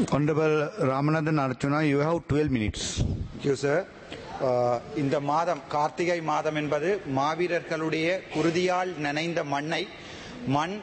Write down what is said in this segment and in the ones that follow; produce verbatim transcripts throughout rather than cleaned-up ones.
Honorable Ramanathan Archana, you have twelve minutes. Thank you, sir. இந்த மாதம் கார்த்திகை மாதம் என்பது மாவீரர்களுடைய குருதியால் நனைந்த மண்ணை மண்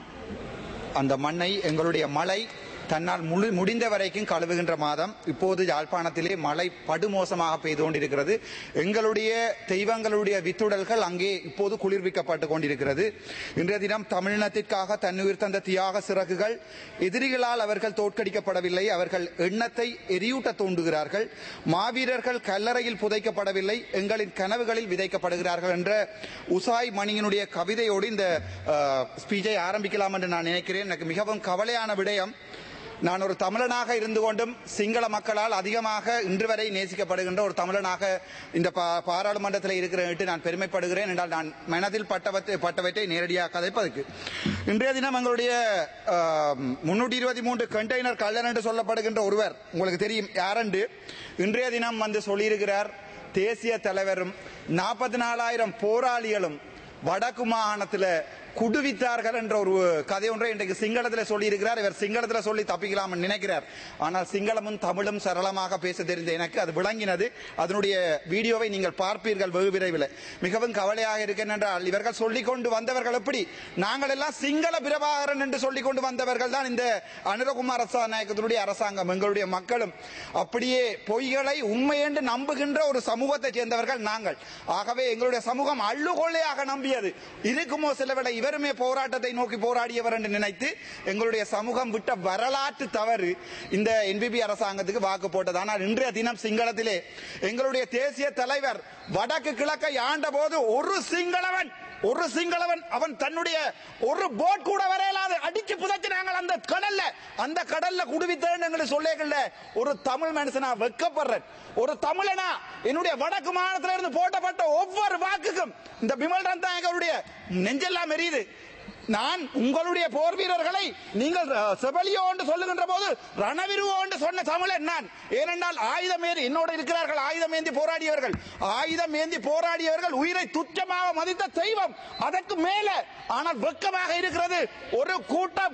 அந்த மண்ணை எங்களுடைய மழை தன்னால் முழு முடிந்த வரைக்கும் கழுவுகின்ற மாதம். இப்போது யாழ்ப்பாணத்திலே மழை படுமோசமாக பெய்து கொண்டிருக்கிறது. எங்களுடைய தெய்வங்களுடைய வித்துடல்கள் அங்கே இப்போது குளிர்விக்கப்பட்டு கொண்டிருக்கிறது. இன்றைய தினம் தமிழினத்திற்காக தன்னுயிர் தந்த தியாக சிறகுகள் எதிரிகளால் அவர்கள் தோற்கடிக்கப்படவில்லை. அவர்கள் எண்ணத்தை எரியூட்ட தூண்டுகிறார்கள். மாவீரர்கள் கல்லறையில் புதைக்கப்படவில்லை, எங்களின் கனவுகளில் விதைக்கப்படுகிறார்கள் என்ற உசாய் மணியினுடைய கவிதையோடு இந்த ஸ்பீச்சை ஆரம்பிக்கலாம் என்று நான் நினைக்கிறேன். எனக்கு மிகவும் கவலையான விடயம், நான் ஒரு தமிழனாக இருந்து கொண்டும் சிங்கள மக்களால் அதிகமாக இன்று வரை நேசிக்கப்படுகின்ற ஒரு தமிழனாக இந்த பாராளுமன்றத்தில் இருக்கிறேன் நான் பெருமைப்படுகிறேன் என்றால் நான் மனதில் பட்டவற்றை பட்டவற்றை நேரடியாக கதைப்பதற்கு. இன்றைய தினம் எங்களுடைய முன்னூற்றி இருபத்தி மூன்று கண்டெய்னர் கள்ளன் என்று சொல்லப்படுகின்ற ஒருவர் உங்களுக்கு தெரியும் யாரென்று இன்றைய தினம் வந்து சொல்லியிருக்கிறார். தேசிய தலைவரும் நாற்பத்தி நாலாயிரம் போராளிகளும் வடக்கு மாகாணத்தில் குடுவித்தார்கள் என்ற ஒரு கதை ஒன்றை இன்றைக்கு சிங்களத்தில் சொல்லி இருக்கிறார். இவர் சிங்களத்தில் சொல்லி தப்பிக்கலாம் நினைக்கிறார். ஆனால் சிங்களமும் தமிழும் சரளமாக பேச தெரிந்த எனக்கு அது விளங்கினது. அதனுடைய வீடியோவை நீங்கள் பார்ப்பீர்கள் வெகு விரைவில். மிகவும் கவலையாக இருக்கிறேன் என்றால் இவர்கள் சொல்லிக் கொண்டு வந்தவர்கள் எப்படி நாங்கள் எல்லாம் சிங்கள பிரபாகரன் என்று சொல்லிக் கொண்டு வந்தவர்கள் தான் இந்த அனுரகுமார நாயக்கத்தினுடைய அரசாங்கம். எங்களுடைய மக்களும் அப்படியே பொய்களை உண்மை என்று நம்புகின்ற ஒரு சமூகத்தை சேர்ந்தவர்கள் நாங்கள். ஆகவே எங்களுடைய சமூகம் அள்ளுகொள்ளையாக நம்பியது இருக்குமோ சிலவேளை இவருமே போராட்டத்தை நோக்கி போராடியவர் என்று நினைத்து எங்களுடைய சமூகம் விட்ட வரலாற்று தவறு இந்த என்பிபி அரசாங்கத்துக்கு வாக்கு போட்டது. ஆனால் இன்றைய தினம் சிங்களத்திலே எங்களுடைய தேசிய தலைவர் வடக்கு கிழக்கை ஆண்ட போது ஒரு சிங்களவன் ஒரு சிங்களவன் அவன் தன்னுடைய ஒரு போட் கூட வரையலாது அடிச்சு புதைச்சினாங்க அந்த கடல்ல. அந்த கடல்ல குடுவித்தேன்னு எங்களுக்கு சொல்லேகல்ல. ஒரு தமிழ் மனுஷனா வெக்கப்படுறேன். ஒரு தமிழனா என்னுடைய வடக்கு மாநிலத்தில் இருந்து போட்டப்பட்ட ஒவ்வொரு வாக்குக்கும் இந்த பிமல் ரந்தாங்களுடைய நெஞ்செல்லாம் எரியுது. நான் உங்களுடைய போர் வீரர்களை நீங்கள் செபலியோ என்று சொல்லுகின்ற போது ரணவிருவோ என்று சொன்ன தமிழன் நான். ஏனென்றால் ஆயுதம் ஏந்தி என்னோடு இருக்கிறார்கள் ஆயுதம் ஏந்தி போராடியவர்கள். ஆயுதம் ஏந்தி போராடியவர்கள் உயிரை துச்சமாக மதித்த தெய்வம் அதற்கு மேல. ஆனால் வெக்கமாக இருக்கிறது ஒரு கூட்டம்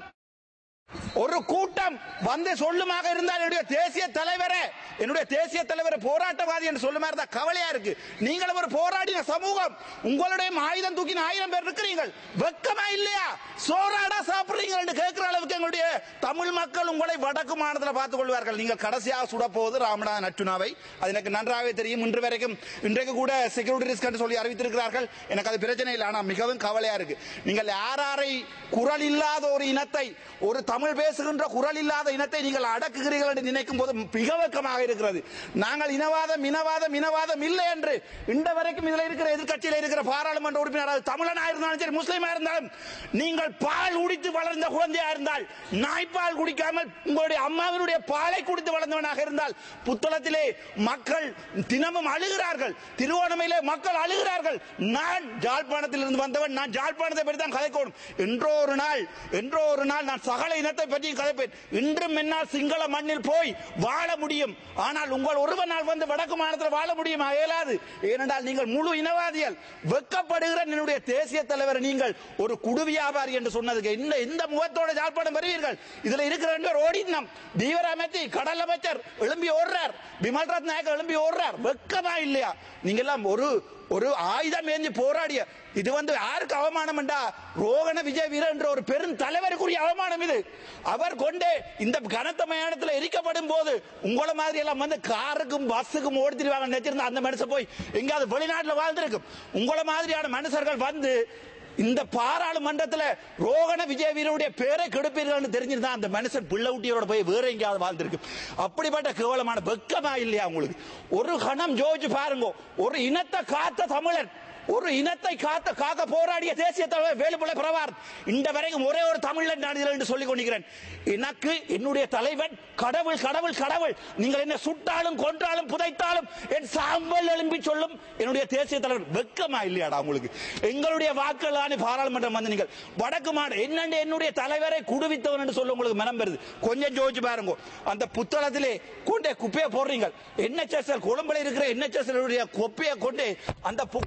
ஒரு கூட்டம் வந்து சொல்லுமாக இருந்தால் என்னுடைய தேசிய தலைவரே என்னுடைய தேசிய தலைவர் போராட்டவாதி என்று சொல்லுமா இருந்தா கவலையா இருக்கு. நீங்கள் ஒரு போராடின சமூகம், உங்களுடைய ஆயுதம் தூக்கின ஆயிரம் பேர் இருக்கிறீர்கள். வெக்கமா இல்லையா? சோறாடா சாப்பிடுறீங்க என்று கேட்கிற அளவுக்கு எங்களுடைய தமிழ் மக்கள் உங்களை வடக்கு மாநிலத்தில் பார்த்துக் கொள்வார்கள். நீங்கள் கடைசியாக சுட போவது ராமநாதன் அர்ச்சுனாவை. அது எனக்கு நன்றாகவே தெரியும். இன்று வரைக்கும் இன்றைக்கு கூட செக்யூரிட்டி ரிஸ்க் என்று சொல்லி அறிவித்திருக்கிறார்கள். எனக்கு அது பிரச்சனை இல்லை. ஆனால் மிகவும் கவலையா இருக்கு. நீங்கள் யாரை குரல் இல்லாத ஒரு இனத்தை ஒரு தமிழ் பேசுகின்ற குரல் இல்லாத இனத்தை நீங்கள் அடக்குகிறீர்கள் என்று நினைக்கும் போது மிக வெக்கமாக இருக்கிறது. நாங்கள் இனவாதம் இனவாதம் இனவாதம் இல்லை என்று இந்த வரைக்கும் இதில் இருக்கிற எதிர்கட்சியில் இருக்கிற பாராளுமன்ற உறுப்பினர் தமிழனா இருந்தாலும் சரி முஸ்லீமா இருந்தாலும் நீங்கள் பால் குடித்து வளர்ந்த குழந்தையா இருந்தால் நாய்ப்பால் குடிக்காமல் உங்களுடைய அம்மாவினுடைய பாலை குடித்து வளர்ந்தவனாக இருந்தால் புத்தளத்திலே மக்கள் தினமும் அழுகிறார்கள். திருவோணமையிலே மக்கள் அழுகிறார்கள். நான் ஜாழ்ப்பாணத்தில் இருந்து வந்தவன். நான் ஜாழ்ப்பாணத்தை பற்றி தான் கதைக்கணும். என்றோ ஒரு நாள் என்றோ ஒரு நாள் நான் சகல இனத்தை பற்றி கதைப்பேன். இன்றும் என்னால் சிங்கள மண்ணில் போய் வாழ முடியும். ஆனால் உங்கள் ஒருவனால் வந்து வடக்கு மாநிலத்தில் வாழ முடியுமா? இயலாது. ஏனென்றால் நீங்கள் முழு இனவாதிகள். வெக்கப்படுகிற என்னுடைய தேசிய தலைவர் நீங்கள் ஒரு குடு வியாபாரி என்று சொன்னதுக்கு இந்த இந்த முகத்தோட ஜாழ்ப்பாணம் வருவீர்கள். இதுல இருக்கிற ரெண்டு ஓடினம் தீவிர அமைச்சி கடல் அமைச்சர் எழும்பி ஓடுறார். பிமல் ரத்நாயக் எழும்பி ஓடுறார். வெக்கமா இல்லையா? நீங்க எல்லாம் ஒரு ஒரு ஆயுதம் ஏந்தி போராடிய இது வந்து யாருக்கு அவமானம் என்றா ரோகண விஜய் வீர என்ற ஒரு பெரும் தலைவருக்குரிய அவமானம் இது. அவர் கொண்டே இந்த கனத்த மயானத்தில் எரிக்கப்படும் போது உங்களை மாதிரி எல்லாம் வந்து காருக்கும் பஸ்ஸுக்கும் ஓடித்திருவாங்க நினைச்சிருந்தா அந்த மனுஷன் போய் எங்காவது வெளிநாட்டில் வாழ்ந்திருக்கும். உங்களை மாதிரியான மனுஷர்கள் வந்து இந்த பாராளுமன்றத்தில் ரோகண விஜய் வீரருடைய பேரை கெடுப்பீர்கள் தெரிஞ்சிருந்தா அந்த மனுஷன் பிள்ளை ஊட்டியோட போய் வேற எங்கேயாவது வாழ்ந்திருக்கு. அப்படிப்பட்ட கேவலமான வெக்கமா இல்லையா உங்களுக்கு? ஒரு கணம் ஜோதிச்சு பாருங்க. ஒரு இனத்தை காத்த தமிழன், ஒரு இனத்தை காத்த காக்க போராடிய தேசிய தலைவர் வேலுப்பிள்ளை பிரபாகர் இந்த வரைக்கும் ஒரே ஒரு தமிழன் நான் என்று சொல்லிக் கொண்டிருக்கிறேன். எனக்கு என்னுடைய தலைவன் கடவுள் கடவுள் கடவுள். நீங்கள் என்ன சுட்டாலும் கொன்றாலும் புதைத்தாலும் என் சாம்பல் எழும்பி சொல்லும் என்னுடைய தேசிய தலைவர். வெக்கமா இல்லையாடா உங்களுக்கு? எங்களுடைய வாக்குகள் பாராளுமன்றம் வந்து நீங்கள் வடக்கு மாநில என்னென்று என்னுடைய தலைவரை குடுவித்தவன் என்று சொல்ல உங்களுக்கு மனம் வருது. கொஞ்சம் ஜோதிச்சு பாருங்க. அந்த புத்தளத்திலே கொண்டே குப்பையை போடுறீங்க. என்எச்எஸ்எல் கொழும்புல இருக்கிற என்எச்எஸ்எல் குப்பையை கொண்டு அந்த புத்தளம்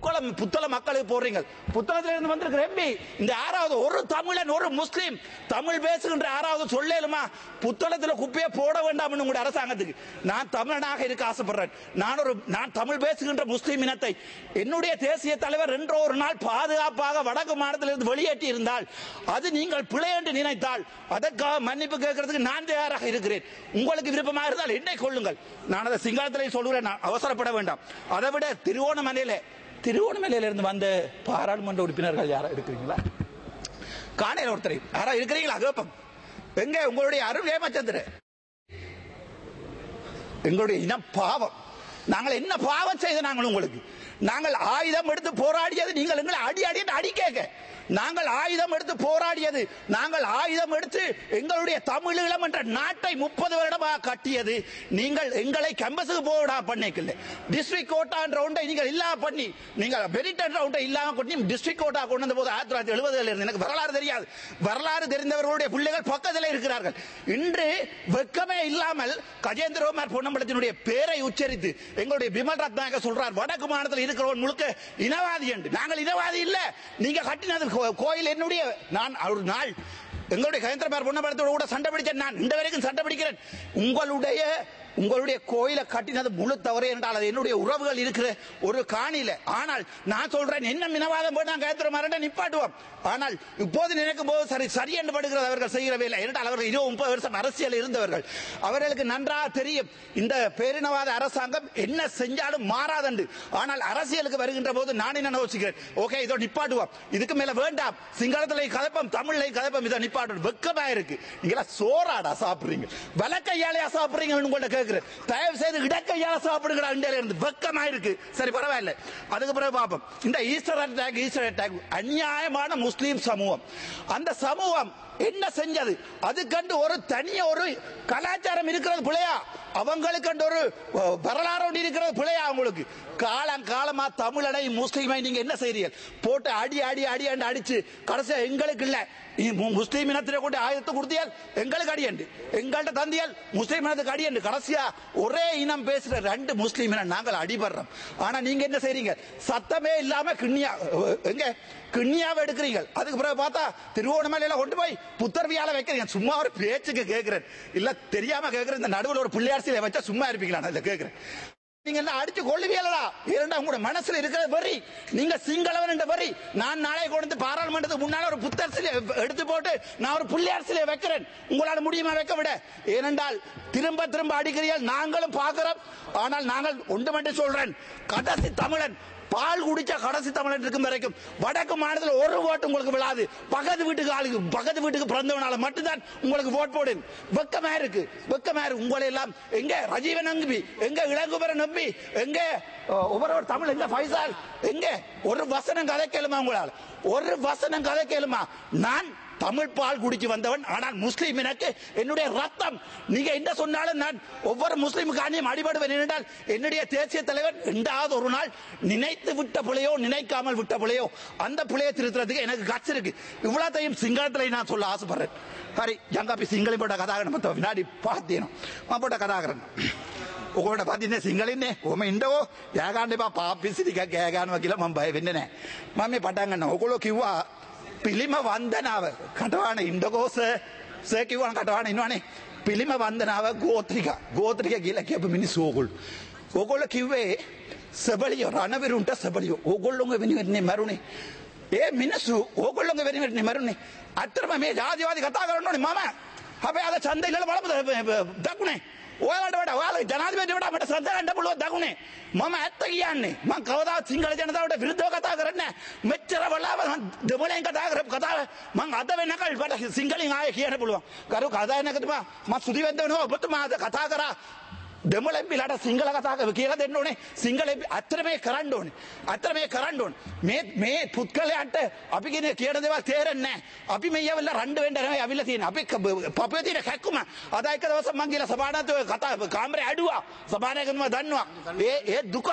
புத்தள மக்களுக்கு போடுறீங்க. புத்தளத்துல இருந்து வந்திருக்கிற எம்பி இந்த ஆறாவது ஒரு தமிழன் ஒரு முஸ்லீம் தமிழ் பேசுகின்ற ஆறாவது சொல்லேலுமா புத்தளத்துல குப்பையை போட வேண்டாம் உங்களுடைய அரசாங்கத்துக்கு. நான் தமிழனாக இருக்க ஆசைப்படுறேன். நான் ஒரு நான் தமிழ் பேசுகின்ற முஸ்லீம் இனத்தை என்னுடைய தேசிய தலைவர் என்ற ஒரு நாள் பாதுகாப்பாக வடக்கு மாநிலத்திலிருந்து வெளியேற்றி இருந்தால் அது நீங்கள் பிழை என்று நினைத்தால் அதற்காக மன்னிப்பு கேட்கறதுக்கு நான் தயாராக இருக்கிறேன். உங்களுக்கு விருப்பமாக இருந்தால் என்னை கொள்ளுங்கள். நான் அதை சிங்களத்திலே சொல்கிறேன். நான் அவசரப்பட வேண்டாம். அதை விட திருவோணமலையில திருவோணமலையில இருந்து வந்த பாராளுமன்ற உறுப்பினர்கள் யாரா இருக்கிறீங்களா? காணையில் ஒருத்தர் யாரா இருக்கிறீங்களா? கேப்பம் எங்க உங்களுடைய அருள் ஏமச்சந்திர எங்களுடைய இனம் பாவம். நாங்கள் என்ன பாவம் செய்த நாங்கள் உங்களுக்கு? நாங்கள் ஆயுதம் எடுத்து போராடியது நீங்கள் எங்களை அடி அடி அடி கேட்க. நாங்கள் ஆயுதம் எடுத்து போராடியது நாங்கள் ஆயுதம் எடுத்து எங்களுடைய தமிழீழம் என்ற நாட்டை முப்பது வருடமாக கட்டியது நீங்கள் எங்களை கேம்பஸுக்கு போடா பண்ணிக்கல. டிஸ்ட்ரிக்ட் கோட்டா என்ற ஒன்றை நீங்கள் இல்லாம பண்ணி நீங்கள் மெரிட் என்ற ஒன்றை இல்லாம பண்ணி டிஸ்ட்ரிக்ட் கோட்டா கொண்டு வந்த போது ஆயிரத்தி தொள்ளாயிரத்தி எழுபதுல இருந்து எனக்கு வரலாறு தெரியாது. வரலாறு தெரிந்தவர்களுடைய பிள்ளைகள் பக்கத்தில் இருக்கிறார்கள். இன்று வெக்கமே இல்லாமல் கஜேந்திரகுமார் பொன்னம்பலத்தினுடைய பேரை உச்சரித்து எங்களுடைய பிமல் ரத்நாயக சொல்றார் வடக்கு மாநிலத்தில் இருக்கிறவன் முழுக்க இனவாதி என்று. நாங்கள் இனவாதி இல்ல. நீங்க கட்டினது கோயில் என்னுடைய. நான் ஒரு நாள் எங்களுடைய கஜேந்திரகுமார் பொன்னம்பலத்தோடு கூட சண்டை பிடிச்சேன். நான் இந்த வரைக்கும் சண்டை பிடிக்கிறேன். உங்களுடைய உங்களுடைய கோயிலை கட்டினது முழு தவறு என்றால் அது என்னுடைய உறவுகள் இருக்கிற ஒரு காணியில. ஆனால் நான் சொல்றேன் என்ன மினவாதம் போய் நான் கஜேந்திரகுமார் நிப்பாட்டுவோம். ஆனால் இப்போது நினைக்கும் போது சரி சரி என்று படுகிறது அவர்கள் செய்கிற வேலை. என்றால் அவர்கள் இருபது முப்பது வருஷம் அரசியல் இருந்தவர்கள். அவர்களுக்கு நன்றாக தெரியும் இந்த பேரினவாத அரசாங்கம் என்ன செஞ்சாலும் மாறாதண்டு. ஆனால் அரசியலுக்கு வருகின்ற போது நான் என்ன யோசிக்கிறேன், ஓகே இதோ நிப்பாட்டுவோம், இதுக்கு மேல வேண்டாம், சிங்களத்திலே கதப்பம் தமிழ்ல கதப்பம் இதை நிப்பாட்டு. வெக்கமா இருக்கு. நீங்களா சோறாடா சாப்பிடுறீங்க, வலக்கையாலையா சாப்பிடுறீங்க உங்கள்ட்ட கேட்கிறேன். தயவு செய்து இடக்கையால சாப்பிடுங்களா இருந்து வெக்கமா இருக்கு. சரி பரவாயில்ல, அதுக்கு பிறகு பார்ப்போம். இந்த ஈஸ்டர் அட்டாக் ஈஸ்டர் அட்டாக் அநியாயமான முஸ்லீம் சமூகம். அந்த சமூகம் என்ன செஞ்சது? அது கண்டு ஒரு தனிய ஒரு கலாச்சாரம் இருக்கிறது பிள்ளையா? அவங்களுக்கு ஒரு வரலாறு இருக்கிறது பிள்ளையா? அவங்களுக்கு காலம் காலமா தமிழனை முஸ்லீமை நீங்க என்ன செய்றீங்க? போட்டு அடி அடி அடி அடிச்சு கடைசியா எங்களுக்கு இல்ல முஸ்லீம் இனத்திலே கொண்டு ஆயுதத்தை கொடுத்தியால் எங்களுக்கு அடியண்டு, எங்கள்கிட்ட தந்தியால் முஸ்லீம் இனத்துக்கு அடியண்டு. கடைசியா ஒரே இனம் பேசுற ரெண்டு முஸ்லீம் இனம் நாங்கள் அடிபடுறோம். ஆனா நீங்க என்ன செய்றீங்க? சத்தமே இல்லாம கிண்ணியா எங்க கிண்ணியாவை எடுக்கிறீங்க. அதுக்கு பிறகு பார்த்தா திருவோணமலையில கொண்டு போய் புத்தர்வியால வைக்கிறீங்க. சும்மா ஒரு பேச்சுக்கு கேட்கிறேன், இல்ல தெரியாம கேட்கிறேன். இந்த நடுவில் ஒரு பிள்ளையார் சிலை வச்சா சும்மா இருப்பீங்களா? நான் கேட்கிறேன். நீங்க என்ன அடிச்சு கொள்ளுவீங்களா? இரண்டாம் கூட மனசுல இருக்கிற வரி நீங்க சிங்களவன் என்ற வரி. நான் நாளை கொண்டு பாராளுமன்றத்துக்கு முன்னால ஒரு புத்தர் சிலை எடுத்து போட்டு நான் ஒரு பிள்ளையார் சிலை வைக்கிறேன். உங்களால் முடியுமா வைக்க விட? ஏனென்றால் திரும்ப திரும்ப அடிக்கிறீர்கள், நாங்களும் பார்க்கிறோம். ஆனால் நாங்கள் ஒன்று மட்டும் சொல்றேன், கடைசி தமிழன் பால் குடிச்ச கடைசி தமிழன் இருக்கும் வரைக்கும் வடக்கு மாநிலத்தில் ஒரு ஓட்டு உங்களுக்கு விழாது. பக்கத்து வீட்டுக்கு ஆளுக்கு பக்கத்து வீட்டுக்கு பிறந்தவனால மட்டும்தான் உங்களுக்கு ஓட் போடு. வெக்கமா இருக்கு, வெக்கமா இருக்கு. உங்களை எல்லாம் எங்க ரஜீவன் நம்பி, எங்க இளங்குமரன் நம்பி, எங்க ஒவ்வொரு தமிழ், எங்க பைசால், எங்க ஒரு வசனம் கதை கேளுமா? உங்களால் ஒரு வசனம் கதை கேளுமா? நான் தமிழ் பால் குடிச்சு வந்தவன். ஆனால் முஸ்லீம் எனக்கு என்னுடைய ரத்தம். நீங்க என்ன சொன்னாலும் நான் ஒவ்வொரு முஸ்லீமுக்கானியும் அடிபடுவேன். என்றால் என்னுடைய தேசிய தலைவர் ரெண்டாவது ஒரு நாள் நினைத்து விட்ட பிள்ளையோ நினைக்காமல் விட்ட பிள்ளையோ அந்த பிள்ளையை திருத்துறதுக்கு எனக்கு கட்சி இருக்கு. இவ்வளத்தையும் சிங்களத்தில் நான் சொல்ல ஆசைப்படுறேன். ஹரி ஜங்காப்பி சிங்களி போட்ட கதாகரன் மத்த வினாடி பார்த்தேனும் போட்ட கதாகரன் ඔකොට පදින්නේ සිංහලෙන්නේ කොහොම ඉන්නවෝ යෑගන්න එපා පාපිසි ටිකක් ගෑ ගන්නවා කියලා මම බය වෙන්නේ නැහැ. මම මේ පටන් ගන්නවා. ඔයගොල්ලෝ කිව්වා පිළිම වන්දනාව කටවාන ඉන්නකෝ සර් සර් කිව්වා කටවාන ඉන්නවනේ. පිළිම වන්දනාව ගෝත්‍රික ගෝත්‍රික කියලා කියපු මිනිස්සු ඕගොල්ලෝ. ඕගොල්ලෝ කිව්වේ සබලියෝ රණවිරුන්ට සබලියෝ ඕගොල්ලෝගේ වෙනුවෙන්නේ මරුනේ. ඒ මිනිස්සු ඕගොල්ලෝගේ වෙනුවෙන්නේ මරුනේ. අත්‍තරම මේ ජාතිවාදී කතා කරන්න ඕනේ මම. හැබැයි අද ඡන්දය ඉල්ලලා බලමුද දකුණේ ඔයාලට වඩා ඔයාලා ජනාධිපතිට වඩා මට ශ්‍රද්ධා ගන්න පුළුවන් දකුණේ. මම ඇත්ත කියන්නේ. මම කවදාවත් සිංහල ජනතාවට විරුද්ධව කතා කරන්නේ නැහැ. මෙච්චර වෙලාව මම දෙමළෙන් කතා කරපු කතාව මම අද වෙනකල් මට සිංහලෙන් ආයේ කියන්න පුළුවන්. කරු කදායනකතුමා මම සුදි වෙන්ද වෙනවා ඔබතුමා අද කතා කරා දෙමළෙන් පිළාට සිංහල කතා කියලා දෙන්න ඕනේ. සිංහල අත්තර මේ කරන්න ඕනේ. අත්තර මේ කරන්න ඕනේ. මේ මේ පුත්කලයන්ට අපි කියන කියන දේවල් තේරෙන්නේ නැහැ. අපි මේ යවලා රණ්ඩ වෙන්න නෙවෙයි අවිල්ලා තියෙන්නේ. අපි පපුවේ තියෙන කැක්කුම අද එක දවසක් මං ගිහලා සභානායකව කතා කාමරේ ඇඩුවා. සභානායකතුමා දන්නවා. ඒ ඒ දුක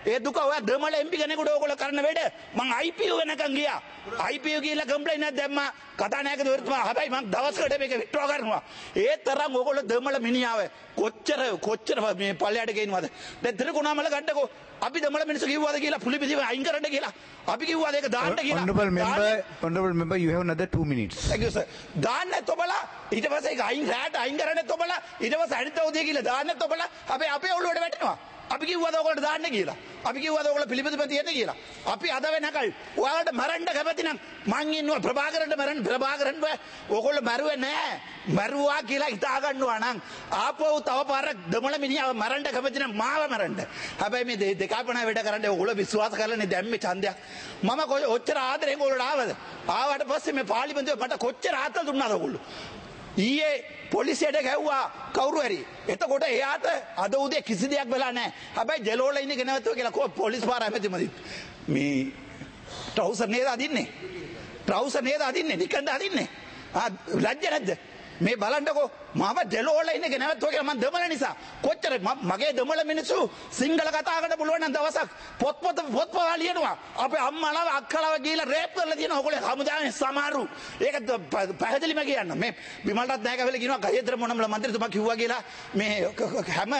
ඒ දුක ඔය දෙමළ එම්පි කෙනෙකුට ඕගොල්ලෝ කරන වැඩ මං I P U වෙනකන් ගියා I P U ගිහලා කම්ප්ලේන්ට් එකක් දැම්මා කතානායකතුමා හැබැයි මං දවස්කට මේක විත්ඩ්‍රෝ කරනවා ඒ තරම් ඕගොල්ලෝ දෙමළ මිනිහාව කොච්චර කොච්චර මේ පල්ලයට ගේනවද දැන් තිරකුණාමල ගන්නකෝ අපි දෙමළ මිනිස්සු කිව්වද කියලා පුලිපිසිව අයින් කරන්න කියලා අපි කිව්වද ඒක දාන්න කියලා honorable member honorable member you have another two minutes thank you sir දාන්න තොබලා ඊට පස්සේ ඒක අයින් රැට අයින් කරන්න තොබලා ඊට පස්සේ අනිත් උදේ කියලා දාන්න තොබලා අපි අපේ ඔළුවට වැටෙනවා අපි කිව්වද ඔයගොල්ලෝ දාන්න කියලා අපි කිව්වද ඔයගොල්ලෝ පිළිපදිපන් තියෙන්න කියලා අපි අද වෙනකල් ඔයාලට මරන්න කැමති නම් මං ඉන්නවා ප්‍රභාකරන්ට මරන්න ප්‍රභාකරන්ව ඔයගොල්ලෝ මරුවේ නැහැ මරුවා කියලා හිතා ගන්නවා නම් ආපහු තව පාරක් දෙමළ මිනිහව මරන්න කැමති නම් මාව මරන්න හැබැයි මේ දෙකාපණ වැඩ කරන්න ඔයගොල්ලෝ විශ්වාස කරලානේ දැම්මේ ඡන්දයක් මම ඔච්චර ආදරෙන් ඔයගොල්ලෝ ආවද ආවට පස්සේ මේ පාර්ලිමේන්තුවේ මට කොච්චර ආතල් දුන්නාද ඔයගොල්ලෝ ඊයේ පොලිසියට ගැව්වා කවුරු හරි එතකොට එයාට අද උදේ කිසි දෙයක් වෙලා නැහැ හැබැයි ජෙලෝල ඉන්නේ ගෙනවතුව කියලා කො පොලිස් පාර හැමතිමදි මේ ට්‍රවුසර් නේද අදින්නේ ට්‍රවුසර් නේද අදින්නේ නිකන්ද අදින්නේ ආ ලැජ්ජ නැද්ද මේ බලන්නකෝ මම ජෙලෝල ඉන්නේ ගෙනවතුව කියලා මම දෙමළ නිසා කොච්චර මගේ දෙමළ මිනිස්සු සිංහල කතා කරන්න පුළුවන් නම් දවසක් පොත් පොත් පොත් පොත් ලියනවා අපේ අම්මලාව අක්කලාව ගිහලා රේප් කරලා තියෙනවා ඔයගොල්ලෝ හමුදාවේ සමහරු ඒක පැහැදිලිම කියන්න මේ විමල්ටත් නැහැ කියලා කියනවා ගහේතර මොනමල මන්ත්‍රීතුමා කිව්වා කියලා මේ හැම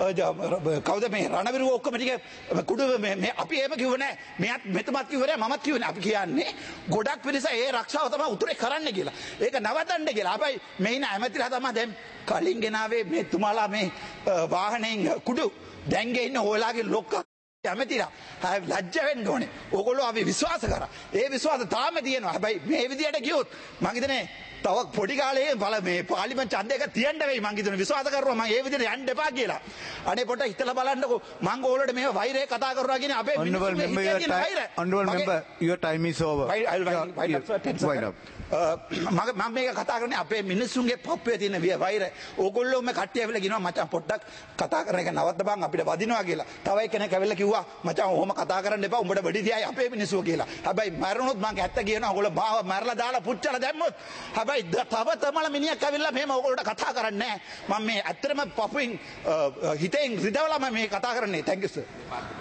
කවුද මේ රණවිරු ඔක්කොම ටික කුඩු මේ අපි එහෙම කිව්ව නැහැ මෙයත් මෙතමත් කිව්වනේ මමත් කිව්වනේ අපි කියන්නේ ගොඩක් පිරිස ඒ රක්ෂාව තමයි උතුරේ කරන්න කියලා ඒක නවතන්න කියලා අපයි මේ ඉන්න ඇමතිලා තමයි දැන් කලින් ගෙනාවේ මේ තුමාලා මේ වාහනයෙන් කුඩු දැන් ගෙන්න ඕලාගේ ලොක්ක ඇමතිලා ලැජ්ජ වෙන්න ඕනේ ඕගොල්ලෝ අපි විශ්වාස කරා ඒ විශ්වාස තාම තියෙනවා හැබැයි මේ විදියට ගියොත් මං හිතන්නේ තව පොඩි කාලේ බල මේ පාර්ලිමේන්තු ඡන්දයක තියන්න වෙයි මං හිතන්නේ විශ්වාස කරනවා මං ඒ විදියට යන්න එපා කියලා අනේ පොඩ්ඩක් හිතලා බලන්නකෝ මං ඕගොල්ලෝට මේ වෛරය කතා කරනවා කියන්නේ අපේ honorable member your time honorable member your time is over මම මේක කතා කරන්නේ අපේ මිනිස්සුන්ගේ පප්පේ තියෙන වෛරය ඕගොල්ලෝම කට්ටිය ඇවිල්ලා කියනවා මචං පොඩ්ඩක් කතා කරන එක නවත්ත බං අපිට වදිනවා කියලා තව එක්කෙනෙක් ඇවිල්ලා කිව්වා මචං ඔහොම කතා කරන්න එපා උඹට බඩි දියයි අපේ මිනිස්සු කියලා හැබැයි මරණොත් මං ඇත්ත කියනවා ඔයගොල්ලෝ මාව මරලා දාලා පුච්චලා දැම්මොත් හැබැයි තව තමල මිනිහෙක් ඇවිල්ලා මෙහෙම ඔයගොල්ලෝට කතා කරන්නේ නැහැ මම මේ ඇත්තටම පපුවෙන් හිතෙන් රිදවලා මම මේ කතා කරන්නේ thank you sir